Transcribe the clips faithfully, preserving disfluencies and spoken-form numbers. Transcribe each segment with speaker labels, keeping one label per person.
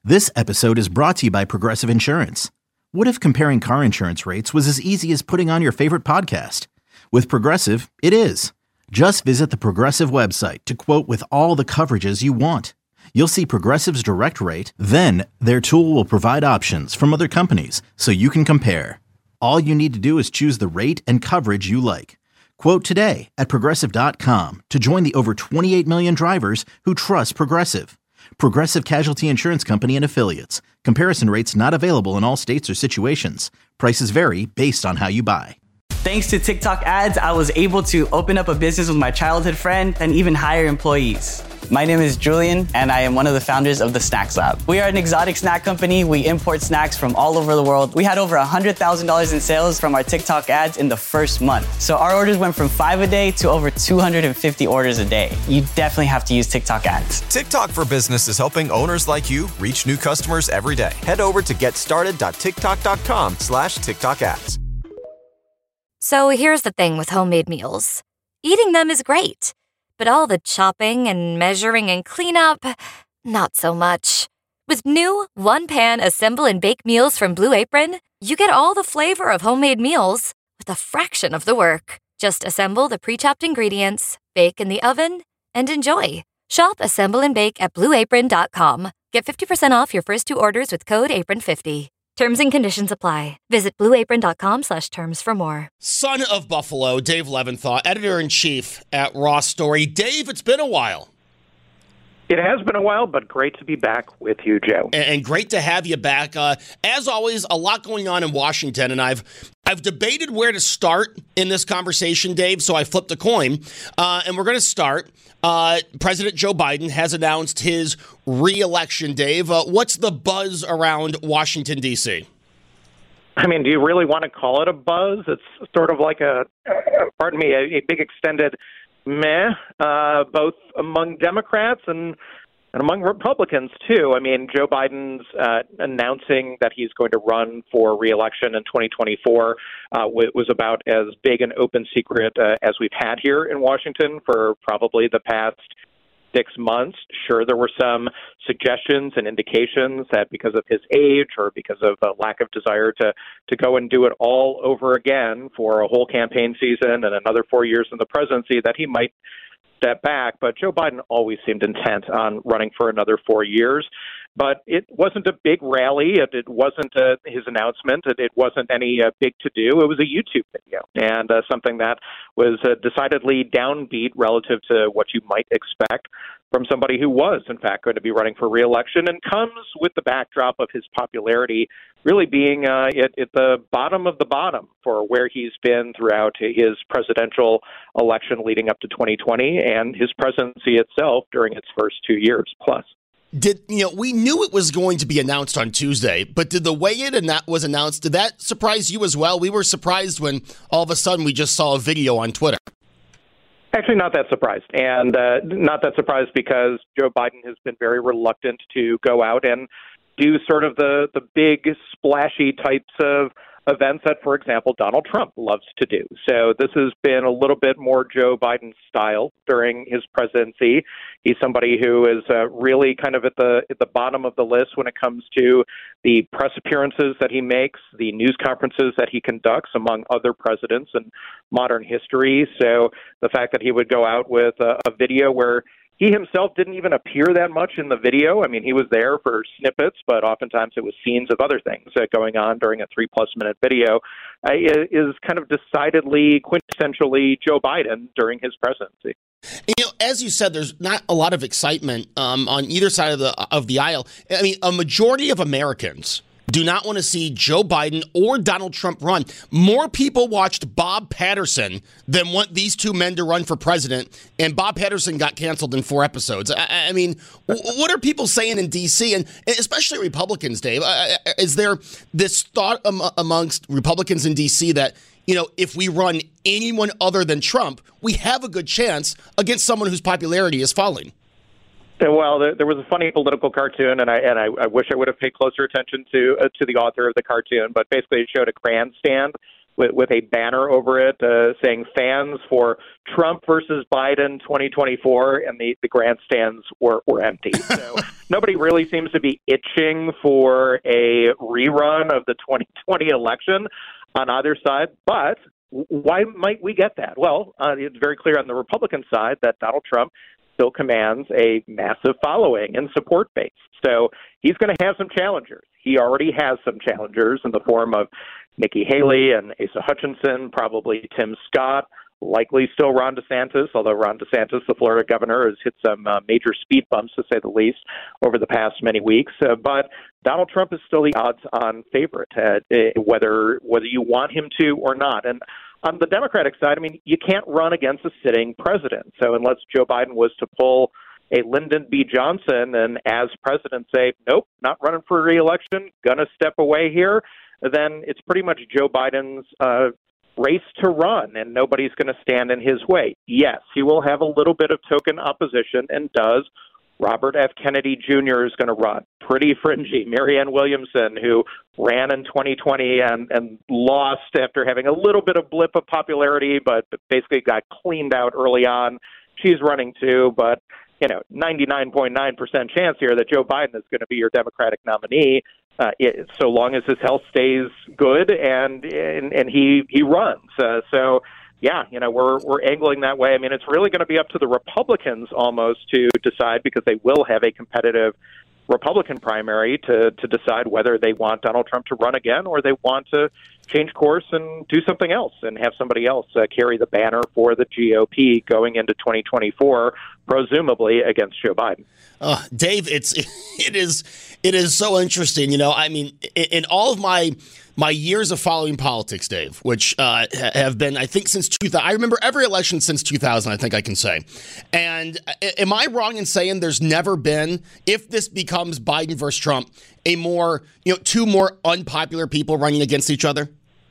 Speaker 1: This episode is brought to you by Progressive Insurance. What if comparing car insurance rates was as easy as putting on your favorite podcast? With Progressive, it is. Just visit the Progressive website to quote with all the coverages you want. You'll see Progressive's direct rate, then their tool will provide options from other companies so you can compare. All you need to do is choose the rate and coverage you like. Quote today at progressive dot com to join the over twenty-eight million drivers who trust Progressive. Progressive Casualty Insurance Company and Affiliates. Comparison rates not available in all states or situations. Prices vary based on how you buy.
Speaker 2: Thanks to TikTok ads, I was able to open up a business with my childhood friend and even hire employees. My name is Julian, and I am one of the founders of the Snacks Lab. We are an exotic snack company. We import snacks from all over the world. We had over one hundred thousand dollars in sales from our TikTok ads in the first month. So our orders went from five a day to over two hundred fifty orders a day. You definitely have to use TikTok ads.
Speaker 3: TikTok for Business is helping owners like you reach new customers every day. Head over to getstarted.tiktok.com slash TikTok ads.
Speaker 4: So here's the thing with homemade meals. Eating them is great, but all the chopping and measuring and cleanup, not so much. With new one-pan assemble and bake meals from Blue Apron, you get all the flavor of homemade meals with a fraction of the work. Just assemble the pre-chopped ingredients, bake in the oven, and enjoy. Shop Assemble and Bake at blue apron dot com. Get fifty percent off your first two orders with code apron fifty. Terms and conditions apply. Visit blue apron dot com slash terms for more.
Speaker 5: Son of Buffalo, Dave Leventhal, editor-in-chief at Raw Story. Dave, it's been a while.
Speaker 6: It has been a while, but great to be back with you, Joe.
Speaker 5: And great to have you back. Uh, as always, a lot going on in Washington, and I've I've debated where to start in this conversation, Dave, so I flipped a coin. Uh, and we're going to start. Uh, President Joe Biden has announced his re-election, Dave. Uh, what's the buzz around Washington, D C?
Speaker 6: I mean, do you really want to call it a buzz? It's sort of like a, uh, pardon me, a, a big extended meh, uh, both among Democrats and and among Republicans, too. I mean, Joe Biden's uh, announcing that he's going to run for re-election in twenty twenty-four uh, was about as big an open secret uh, as we've had here in Washington for probably the past six months. Sure, there were some suggestions and indications that because of his age or because of a lack of desire to, to go and do it all over again for a whole campaign season and another four years in the presidency, that he might step back. But Joe Biden always seemed intent on running for another four years. But it wasn't a big rally. It, it wasn't uh, his announcement. It, it wasn't any uh, big to-do. It was a YouTube video, and uh, something that was uh, decidedly downbeat relative to what you might expect from somebody who was, in fact, going to be running for re-election, and comes with the backdrop of his popularity really being uh, at, at the bottom of the bottom for where he's been throughout his presidential election leading up to twenty twenty and his presidency itself during its first two years plus.
Speaker 5: Did you know? We knew it was going to be announced on Tuesday, but did the way it and was announced, did that surprise you as well? We were surprised when all of a sudden we just saw a video on Twitter.
Speaker 6: Actually, not that surprised, and uh, not that surprised because Joe Biden has been very reluctant to go out and do sort of the the big splashy types of events that, for example, Donald Trump loves to do. So this has been a little bit more Joe Biden style during his presidency. He's somebody who is uh, really kind of at the at the bottom of the list when it comes to the press appearances that he makes, the news conferences that he conducts, among other presidents in modern history. So the fact that he would go out with a, a video where he himself didn't even appear that much in the video. I mean, he was there for snippets, but oftentimes it was scenes of other things uh, going on during a three-plus minute video, uh, is kind of decidedly, quintessentially Joe Biden during his presidency.
Speaker 5: You know, as you said, there's not a lot of excitement um, on either side of the of the aisle. I mean, a majority of Americans do not want to see Joe Biden or Donald Trump run. More people watched Bob Patterson than want these two men to run for president, and Bob Patterson got canceled in four episodes. I, I mean, what are people saying in D C, and especially Republicans, Dave? Is there this thought amongst Republicans in D C that, you know, if we run anyone other than Trump, we have a good chance against someone whose popularity is falling?
Speaker 6: Well, there, there was a funny political cartoon, and I and I, I wish I would have paid closer attention to uh, to the author of the cartoon. But basically, it showed a grandstand with, with a banner over it uh, saying fans for Trump versus Biden twenty twenty-four, and the, the grandstands were, were empty. So nobody really seems to be itching for a rerun of the twenty twenty election on either side. But why might we get that? Well, uh, it's very clear on the Republican side that Donald Trump still commands a massive following and support base. So he's going to have some challengers. He already has some challengers in the form of Nikki Haley and Asa Hutchinson, probably Tim Scott, likely still Ron DeSantis, although Ron DeSantis, the Florida governor, has hit some uh, major speed bumps, to say the least, over the past many weeks. Uh, but Donald Trump is still the odds-on favorite, uh, whether whether you want him to or not. And on the Democratic side, I mean, you can't run against a sitting president. So unless Joe Biden was to pull a Lyndon B. Johnson and as president say, nope, not running for re-election, going to step away here, then it's pretty much Joe Biden's uh, race to run, and nobody's going to stand in his way. Yes, he will have a little bit of token opposition, and does. Robert F. Kennedy Junior is going to run. Pretty fringy. Marianne Williamson, who ran in twenty twenty and, and lost after having a little bit of blip of popularity, but basically got cleaned out early on. She's running too, but you know, ninety-nine point nine percent chance here that Joe Biden is going to be your Democratic nominee, uh, it, so long as his health stays good and and, and he he runs. Uh, so, yeah, you know, we're we're angling that way. I mean, it's really going to be up to the Republicans almost to decide, because they will have a competitive Republican primary to to decide whether they want Donald Trump to run again or they want to change course and do something else and have somebody else uh, carry the banner for the G O P going into twenty twenty-four, presumably against Joe Biden.
Speaker 5: Uh, Dave, it's it is it is so interesting. You know, I mean, in, in all of my my years of following politics, Dave, which uh, have been, I think, since two thousand. I remember every election since two thousand, I think I can say. And am I wrong in saying there's never been, if this becomes Biden versus Trump, a more, you know, two more unpopular people running against each other?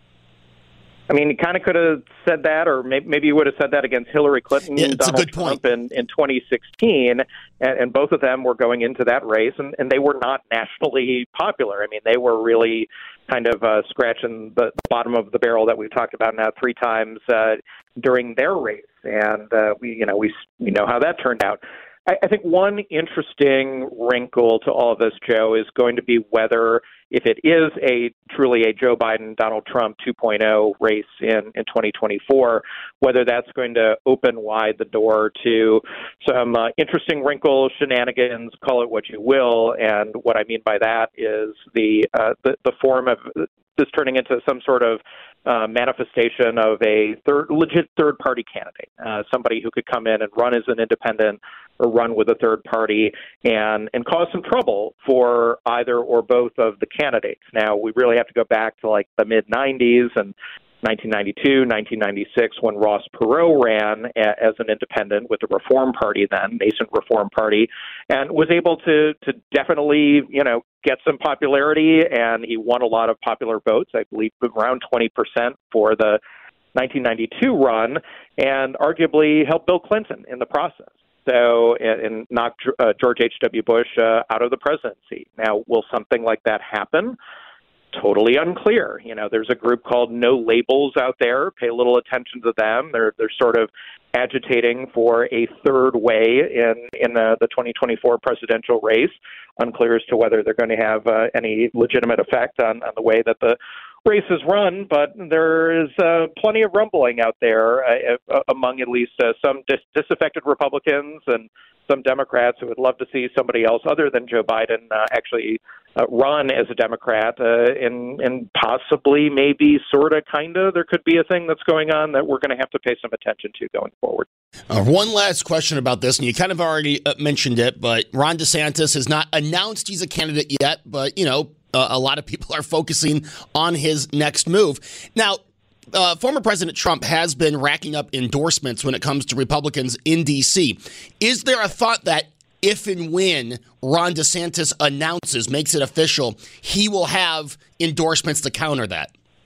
Speaker 6: I mean, he kind of could have said that, or maybe, maybe he would have said that against Hillary Clinton
Speaker 5: yeah,
Speaker 6: and Donald Trump in, in twenty sixteen, and, and both of them were going into that race, and, and they were not nationally popular. I mean, they were really kind of uh, scratching the bottom of the barrel that we've talked about now three times uh, during their race, and uh, we, you know, we we know how that turned out. I, I think one interesting wrinkle to all of this, Joe, is going to be whether, if it is a truly a Joe Biden, Donald Trump two point oh race in, in twenty twenty-four, whether that's going to open wide the door to some uh, interesting wrinkles, shenanigans, call it what you will. And what I mean by that is the uh, the, the form of this turning into some sort of uh, manifestation of a third, legit third-party candidate, uh, somebody who could come in and run as an independent or run with a third party and, and cause some trouble for either or both of the candidates. Now, we really have to go back to like the mid nineties and nineteen ninety-two, nineteen ninety-six, when Ross Perot ran a, as an independent with the Reform Party then, nascent Reform Party, and was able to to definitely, you know, get some popularity, and he won a lot of popular votes, I believe around twenty percent for the nineteen ninety-two run, and arguably helped Bill Clinton in the process. So, and, and knocked uh, George H W. Bush uh, out of the presidency. Now, will something like that happen? Totally unclear. You know, there's a group called No Labels out there. Pay a little attention to them. They're they're sort of agitating for a third way in in the, the twenty twenty-four presidential race. Unclear as to whether they're going to have uh, any legitimate effect on, on the way that the race is run, but there is uh, plenty of rumbling out there uh, among at least uh, some dis- disaffected Republicans and some Democrats who would love to see somebody else other than Joe Biden uh, actually uh, run as a Democrat, uh, and, and possibly, maybe, sort of, kind of, there could be a thing that's going on that we're going to have to pay some attention to going forward.
Speaker 5: Uh, one last question about this, and you kind of already uh, mentioned it, but Ron DeSantis has not announced he's a candidate yet, but, you know, uh, a lot of people are focusing on his next move. Now, Uh, former President Trump has been racking up endorsements when it comes to Republicans in D C. Is there a thought that if and when Ron DeSantis announces, makes it official, he will have endorsements to counter that?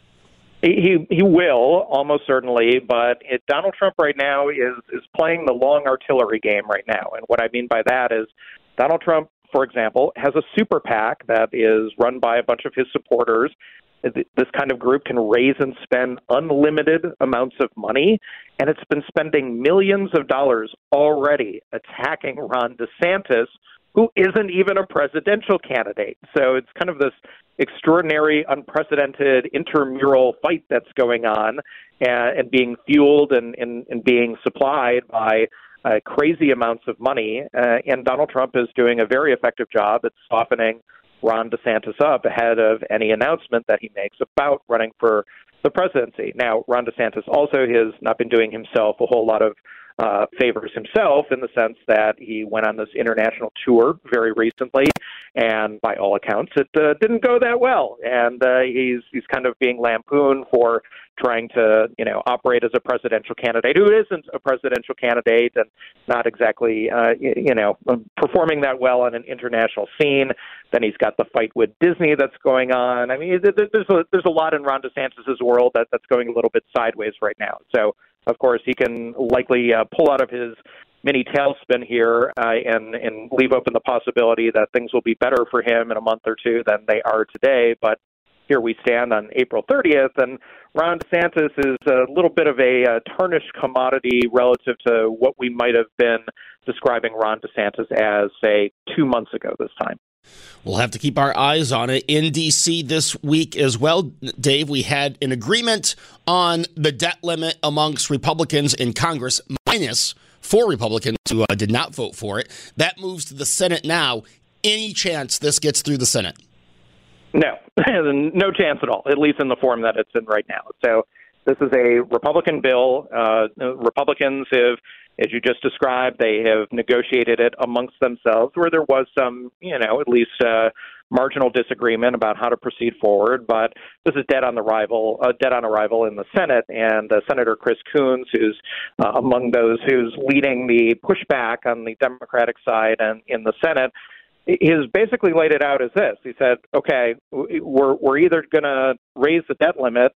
Speaker 6: He he will, almost certainly, but it, Donald Trump right now is, is playing the long artillery game right now. And what I mean by that is Donald Trump, for example, has a super PAC that is run by a bunch of his supporters this kind of group can raise and spend unlimited amounts of money, and it's been spending millions of dollars already attacking Ron DeSantis, who isn't even a presidential candidate. So it's kind of this extraordinary, unprecedented intramural fight that's going on and, and being fueled and, and, and being supplied by uh, crazy amounts of money. Uh, and Donald Trump is doing a very effective job at softening Ron DeSantis up ahead of any announcement that he makes about running for the presidency. Now, Ron DeSantis also has not been doing himself a whole lot of uh, favors himself, in the sense that he went on this international tour very recently, and by all accounts, it uh, didn't go that well. And uh, he's he's kind of being lampooned for trying to, you know, operate as a presidential candidate who isn't a presidential candidate, and not exactly, uh, you know, performing that well on an international scene. Then he's got the fight with Disney that's going on. I mean, there's a, there's a lot in Ron DeSantis' world that, that's going a little bit sideways right now. So, of course, he can likely uh, pull out of his mini tailspin here uh, and, and leave open the possibility that things will be better for him in a month or two than they are today. But here we stand on April thirtieth, and Ron DeSantis is a little bit of a uh, tarnished commodity relative to what we might have been describing Ron DeSantis as, say, two months ago this time.
Speaker 5: We'll have to keep our eyes on it. In D C this week as well, Dave, we had an agreement on the debt limit amongst Republicans in Congress, minus four Republicans who uh, did not vote for it. That moves to the Senate now. Any chance this gets through the Senate?
Speaker 6: No, no chance at all, at least in the form that it's in right now. So this is a Republican bill. Uh, Republicans have, as you just described, they have negotiated it amongst themselves, where there was some, you know, at least uh, marginal disagreement about how to proceed forward. But this is dead on arrival, uh, dead on arrival in the Senate, and uh, Senator Chris Coons, who's uh, among those who's leading the pushback on the Democratic side and in the Senate, he's basically laid it out as this. He said, okay, we're we're either going to raise the debt limit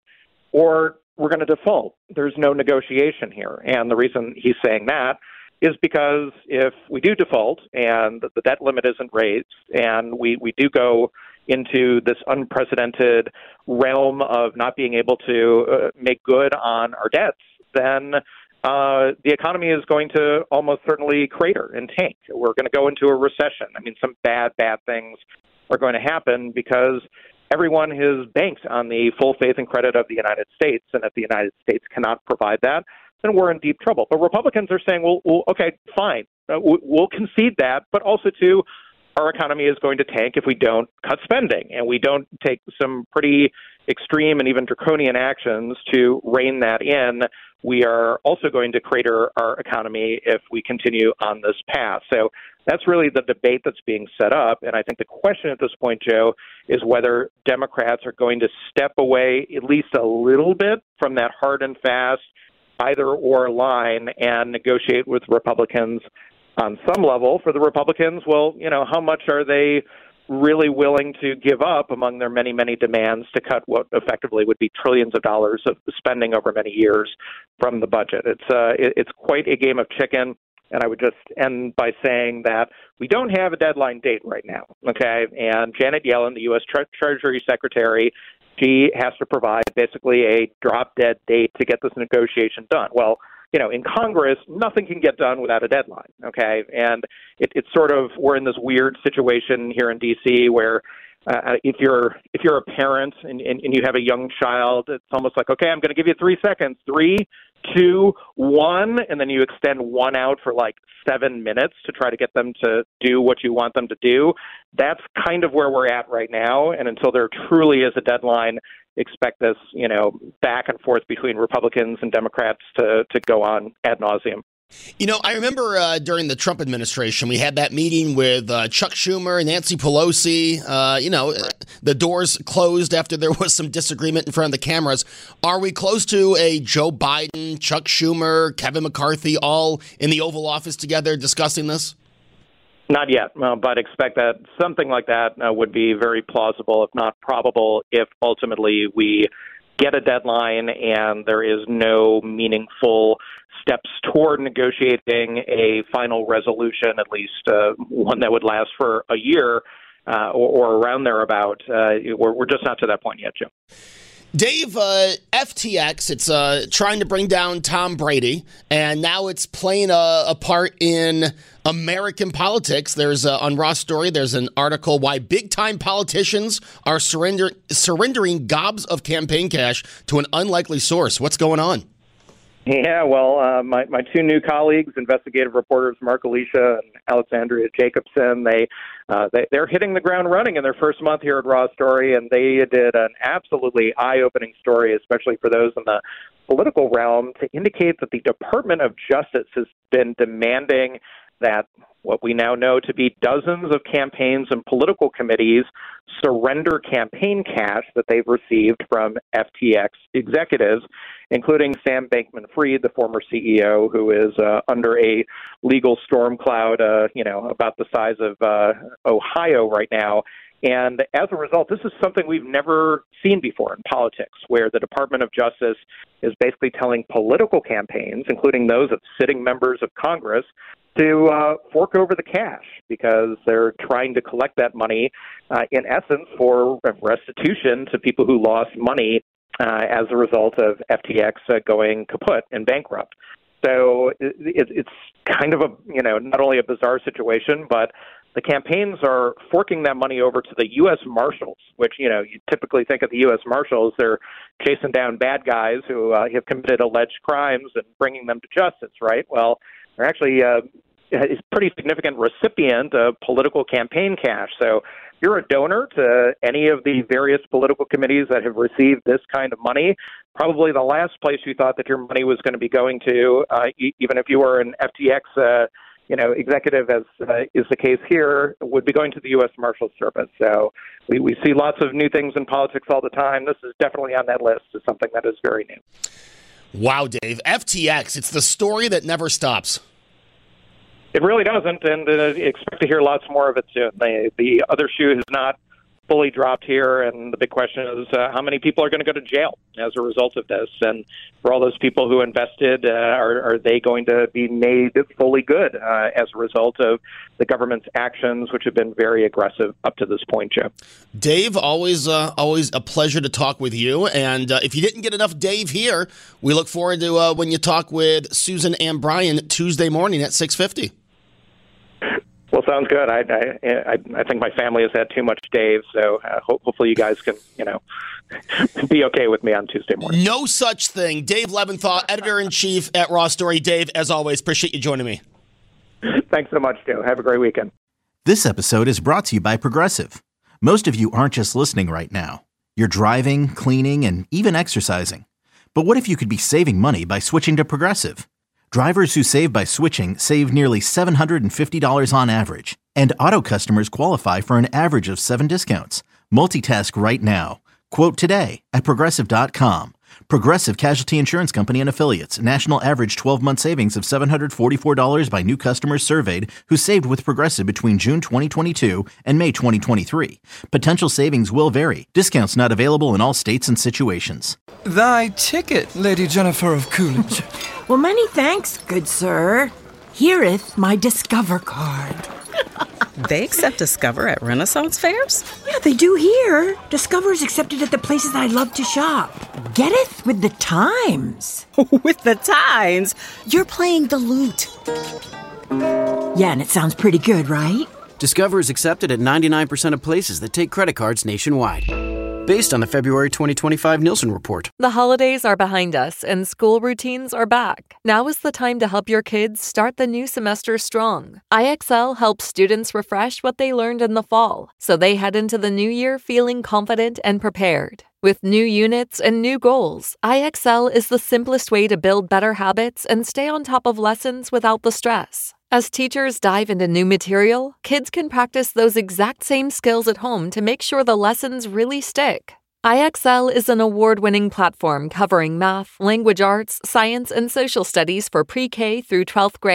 Speaker 6: or we're going to default. There's no negotiation here. And the reason he's saying that is because if we do default and the debt limit isn't raised and we, we do go into this unprecedented realm of not being able to uh, make good on our debts, then Uh, the economy is going to almost certainly crater and tank. We're going to go into a recession. I mean, some bad, bad things are going to happen because everyone has banked on the full faith and credit of the United States, and if the United States cannot provide that, then we're in deep trouble. But Republicans are saying, well, well okay, fine. Uh, we'll concede that, but also, too, our economy is going to tank if we don't cut spending and we don't take some pretty extreme and even draconian actions to rein that in. We are also going to crater our economy if we continue on this path. So that's really the debate that's being set up. And I think the question at this point, Joe, is whether Democrats are going to step away at least a little bit from that hard and fast either or line and negotiate with Republicans on some level. For the Republicans, well, you know, how much are they really willing to give up among their many, many demands to cut what effectively would be trillions of dollars of spending over many years from the budget? It's uh, it, it's quite a game of chicken. And I would just end by saying that we don't have a deadline date right now, okay? And Janet Yellen, the U S Tre- Treasury Secretary, she has to provide basically a drop-dead date to get this negotiation done. Well, you know, in Congress, nothing can get done without a deadline, okay? And it, it's sort of, we're in this weird situation here in D C where uh, if you're if you're a parent and, and, and you have a young child, it's almost like, okay, I'm going to give you three seconds. Three, two, one, and then you extend one out for like seven minutes to try to get them to do what you want them to do. That's kind of where we're at right now. And until there truly is a deadline, expect this, you know, back and forth between Republicans and Democrats to, to go on ad nauseum.
Speaker 5: You know, I remember uh, during the Trump administration, we had that meeting with uh, Chuck Schumer and Nancy Pelosi. Uh, you know, right. The doors closed after there was some disagreement in front of the cameras. Are we close to a Joe Biden, Chuck Schumer, Kevin McCarthy all in the Oval Office together discussing this?
Speaker 6: Not yet, uh, but expect that something like that uh, would be very plausible, if not probable, if ultimately we get a deadline and there is no meaningful steps toward negotiating a final resolution, at least uh, one that would last for a year. uh, or, or around thereabout. Uh, we're, we're just not to that point yet, Jim.
Speaker 5: Dave, uh, F T X, it's uh, trying to bring down Tom Brady, and now it's playing a, a part in American politics. There's uh, on Raw Story, there's an article why big-time politicians are surrender- surrendering gobs of campaign cash to an unlikely source. What's going on?
Speaker 6: Yeah, well, uh, my, my two new colleagues, investigative reporters Mark Alicia and Alexandria Jacobson, they, uh, they, they're hitting the ground running in their first month here at Raw Story, and they did an absolutely eye-opening story, especially for those in the political realm, to indicate that the Department of Justice has been demanding that what we now know to be dozens of campaigns and political committees surrender campaign cash that they've received from F T X executives, including Sam Bankman-Fried, the former C E O, who is uh, under a legal storm cloud, uh, you know, about the size of uh, Ohio right now. And as a result, this is something we've never seen before in politics, where the Department of Justice is basically telling political campaigns, including those of sitting members of Congress, to uh, fork over the cash because they're trying to collect that money, uh, in essence, for restitution to people who lost money uh, as a result of F T X uh, going kaput and bankrupt. So it, it, it's kind of a, you know, not only a bizarre situation, but the campaigns are forking that money over to the U S Marshals, which, you know, you typically think of the U S Marshals, they're chasing down bad guys who uh, have committed alleged crimes and bringing them to justice, right? Well, they're actually uh, a pretty significant recipient of political campaign cash. So if you're a donor to any of the various political committees that have received this kind of money, probably the last place you thought that your money was going to be going to, uh, e- even if you were an F T X uh, you know, executive, as uh, is the case here, would be going to the U S Marshals Service. So we, we see lots of new things in politics all the time. This is definitely on that list as something that is very new.
Speaker 5: Wow, Dave. F T X, it's the story that never stops.
Speaker 6: It really doesn't, and uh, expect to hear lots more of it soon. The, the other shoe has not fully dropped here, and the big question is uh, how many people are going to go to jail as a result of this? And for all those people who invested, uh, are, are they going to be made fully good uh, as a result of the government's actions, which have been very aggressive up to this point, Joe?
Speaker 5: Dave, always uh, always a pleasure to talk with you. And uh, if you didn't get enough Dave here, we look forward to uh, when you talk with Susan and Brian Tuesday morning at six fifty.
Speaker 6: Well, sounds good. I, I I think my family has had too much Dave, so uh, ho- hopefully you guys can, you know, be okay with me on Tuesday morning.
Speaker 5: No such thing. Dave Leventhal, editor-in-chief at Raw Story. Dave, as always, appreciate you joining me.
Speaker 6: Thanks so much, Joe. Have a great weekend.
Speaker 1: This episode is brought to you by Progressive. Most of you aren't just listening right now. You're driving, cleaning, and even exercising. But what if you could be saving money by switching to Progressive? Drivers who save by switching save nearly seven hundred fifty dollars on average, and auto customers qualify for an average of seven discounts. Multitask right now. Quote today at Progressive dot com. Progressive Casualty Insurance Company and Affiliates. National average twelve-month savings of seven hundred forty-four dollars by new customers surveyed who saved with Progressive between June twenty twenty-two and May twenty twenty-three. Potential savings will vary. Discounts not available in all states and situations.
Speaker 7: Thy ticket, Lady Jennifer of Coolidge.
Speaker 8: Well, many thanks, good sir. Hereeth my Discover card.
Speaker 9: They accept Discover at Renaissance fairs?
Speaker 8: Yeah, they do here. Discover's accepted at the places I love to shop. Getteth with the times.
Speaker 9: With the times? You're playing the lute.
Speaker 8: Yeah, and it sounds pretty good, right?
Speaker 10: Discover is accepted at ninety-nine percent of places that take credit cards nationwide. Based on the February twenty twenty-five Nielsen report.
Speaker 11: The holidays are behind us and school routines are back. Now is the time to help your kids start the new semester strong. I X L helps students refresh what they learned in the fall, so they head into the new year feeling confident and prepared. With new units and new goals, I X L is the simplest way to build better habits and stay on top of lessons without the stress. As teachers dive into new material, kids can practice those exact same skills at home to make sure the lessons really stick. I X L is an award-winning platform covering math, language arts, science, and social studies for pre-K through twelfth grade.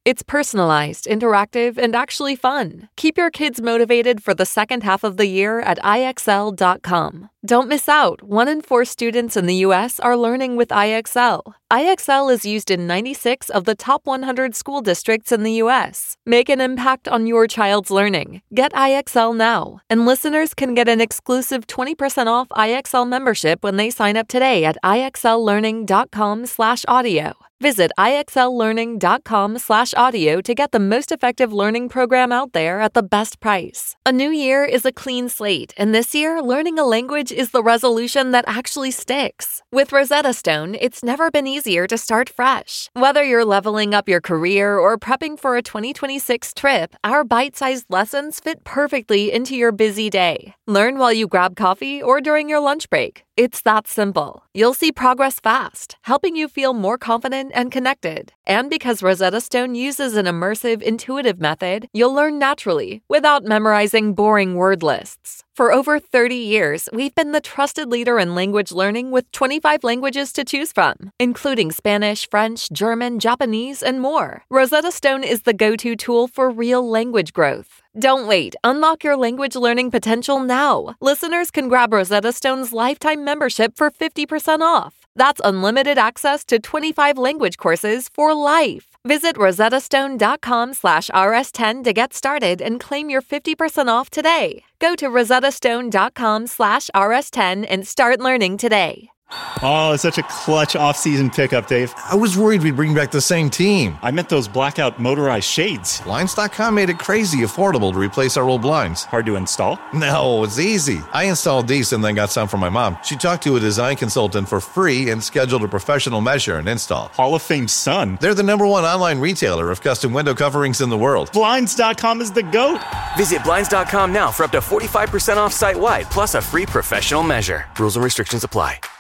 Speaker 11: It's personalized, interactive, and actually fun. Keep your kids motivated for the second half of the year at I X L dot com. Don't miss out. One in four students in the U S are learning with I X L. I X L is used in ninety-six of the top one hundred school districts in the U S. Make an impact on your child's learning. Get I X L now. And listeners can get an exclusive twenty percent off I X L membership when they sign up today at I X L learning dot com slash audio. Visit I X L learning dot com slash audio to get the most effective learning program out there at the best price. A new year is a clean slate, and this year, learning a language is the resolution that actually sticks. With Rosetta Stone, it's never been easier to start fresh. Whether you're leveling up your career or prepping for a twenty twenty-six trip, our bite-sized lessons fit perfectly into your busy day. Learn while you grab coffee or during your lunch break. It's that simple. You'll see progress fast, helping you feel more confident and connected. And because Rosetta Stone uses an immersive, intuitive method, you'll learn naturally without memorizing boring word lists. For over thirty years, we've been the trusted leader in language learning with twenty-five languages to choose from, including Spanish, French, German, Japanese, and more. Rosetta Stone is the go-to tool for real language growth. Don't wait. Unlock your language learning potential now. Listeners can grab Rosetta Stone's lifetime membership for fifty percent off. That's unlimited access to twenty-five language courses for life. Visit rosettastone dot com slash R S ten to get started and claim your fifty percent off today. Go to rosettastone dot com slash R S ten and start learning today.
Speaker 12: Oh, such a clutch off-season pickup, Dave.
Speaker 13: I was worried we'd bring back the same team.
Speaker 12: I meant those blackout motorized shades.
Speaker 13: Blinds dot com made it crazy affordable to replace our old blinds.
Speaker 12: Hard to install?
Speaker 13: No, it's easy. I installed these and then got some for my mom. She talked to a design consultant for free and scheduled a professional measure and install.
Speaker 12: Hall of Fame son.
Speaker 13: They're the number one online retailer of custom window coverings in the world.
Speaker 12: Blinds dot com is the GOAT.
Speaker 14: Visit Blinds dot com now for up to forty-five percent off site-wide, plus a free professional measure. Rules and restrictions apply.